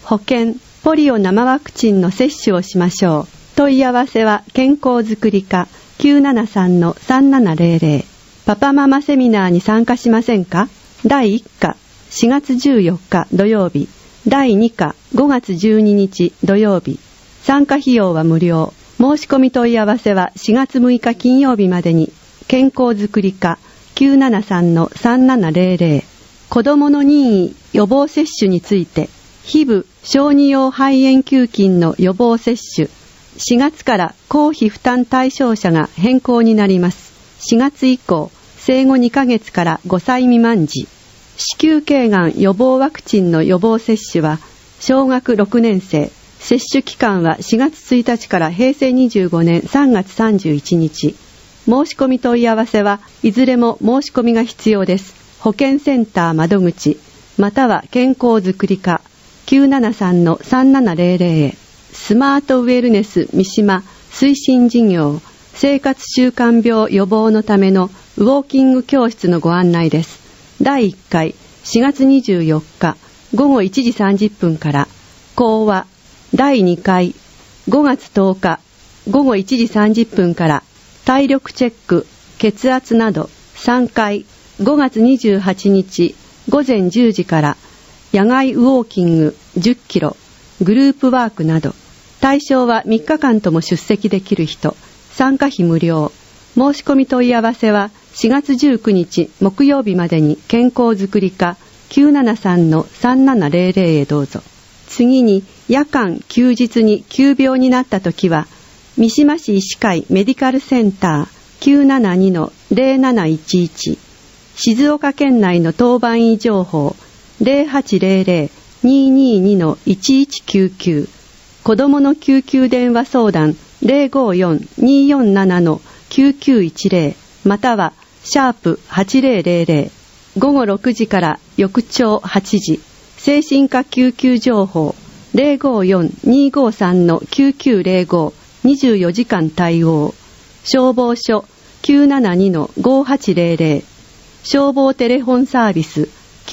保健、ポリオ生ワクチンの接種をしましょう。問い合わせは健康づくり課 973-3700。パパママセミナーに参加しませんか？第1課4月14日土曜日、第2課5月12日土曜日。参加費用は無料。申し込み問い合わせは4月6日金曜日までに。健康づくり課 973-3700。子どもの任意予防接種について、ヒブ小児用肺炎球菌の予防接種、4月から公費負担対象者が変更になります。4月以降、生後2ヶ月から5歳未満児、子宮頸がん予防ワクチンの予防接種は、小学6年生、接種期間は4月1日から平成25年3月31日。申し込み問い合わせはいずれも申し込みが必要です。保健センター窓口、または健康づくり課 973-3700 へ。スマートウェルネス三島推進事業、生活習慣病予防のためのウォーキング教室のご案内です。第1回4月24日午後1時30分から、講話第2回5月10日午後1時30分から、体力チェック、血圧など3回5月28日午前10時から、野外ウォーキング10キロ、グループワークなど、対象は3日間とも出席できる人、参加費無料。申し込み問い合わせは4月19日木曜日までに健康づくり課 973-3700 へどうぞ。次に、夜間休日に急病になったときは、三島市医師会メディカルセンター 972-0711、静岡県内の当番医情報 0800-222-1199、子どもの救急電話相談 054-247-9910、またはシャープ8000。午後6時から翌朝8時、精神科救急情報 054-253-9905、24時間対応。消防署 972-5800、消防テレフォンサービス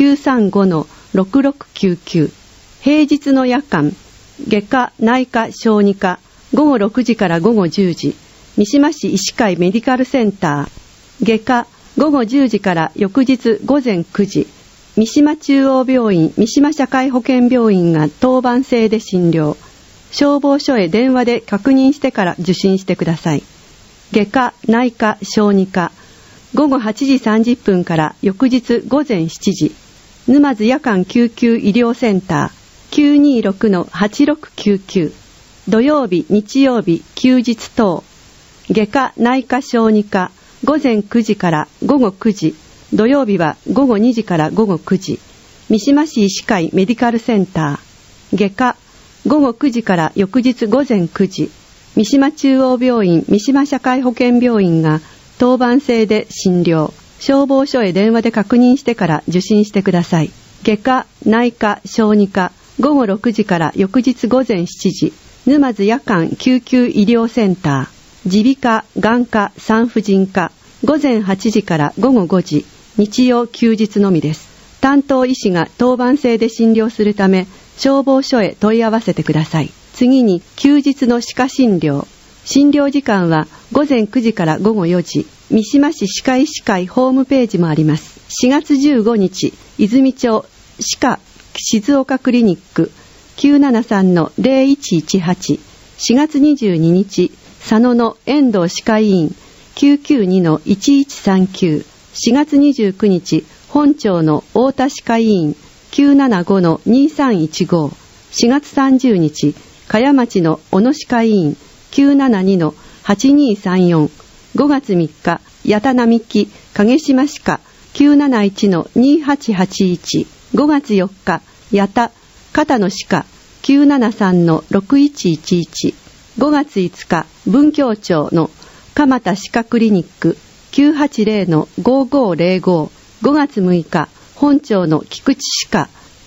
935-6699。平日の夜間、外科内科小児科、午後6時から午後10時、三島市医師会メディカルセンター。外科午後10時から翌日午前9時、三島中央病院三島社会保険病院が当番制で診療。消防署へ電話で確認してから受診してください。外科内科小児科、午後8時30分から翌日午前7時、沼津夜間救急医療センター 926-8699。土曜日日曜日休日等。外科内科小児科、午前9時から午後9時、土曜日は午後2時から午後9時。三島市医師会メディカルセンター。外科午後9時から翌日午前9時、三島中央病院三島社会保険病院が当番制で診療。消防署へ電話で確認してから受診してください。外科内科小児科、午後6時から翌日午前7時、沼津夜間救急医療センター。耳鼻科眼科産婦人科、午前8時から午後5時、日曜休日のみです。担当医師が当番制で診療するため、消防署へ問い合わせてください。次に、休日の歯科診療。診療時間は午前9時から午後4時。三島市歯科医師会ホームページもあります。4月15日、泉町歯科静岡クリニック 973-0118。4月22日、佐野の遠藤歯科医院 992-1139。4月29日、本町の太田歯科医院 975-2315。4月30日、茅町の小野歯科医院 972-8234。5月3日、八田並木影島歯科 971-2881。5月4日、八田片野歯科 973-6111。5月5日、文京町の蒲田歯科クリニック 980-5505。5月6日、本町の菊池歯科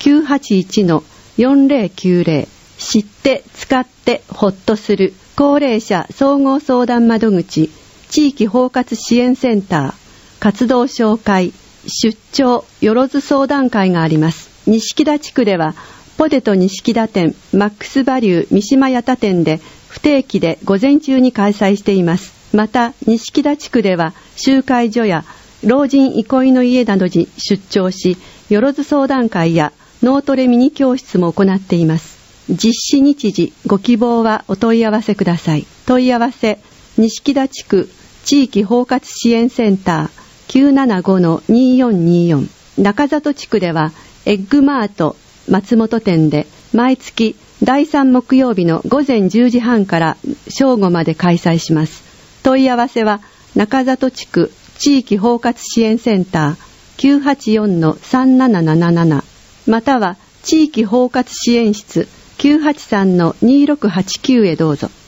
981-4090。知って使ってほっとする高齢者総合相談窓口地域包括支援センター。活動紹介、出張よろず相談会があります。西木田地区ではポテト錦田店、マックスバリュー三島屋田店で不定期で午前中に開催しています。また、錦田地区では集会所や老人憩いの家などに出張し、よろず相談会や脳トレミニ教室も行っています。実施日時、ご希望はお問い合わせください。問い合わせ、錦田地区地域包括支援センター 975-2424。中里地区ではエッグマート松本店で毎月第3木曜日の午前10時半から正午まで開催します。問い合わせは中里地区地域包括支援センター 984-3777 または地域包括支援室 983-2689 へどうぞ。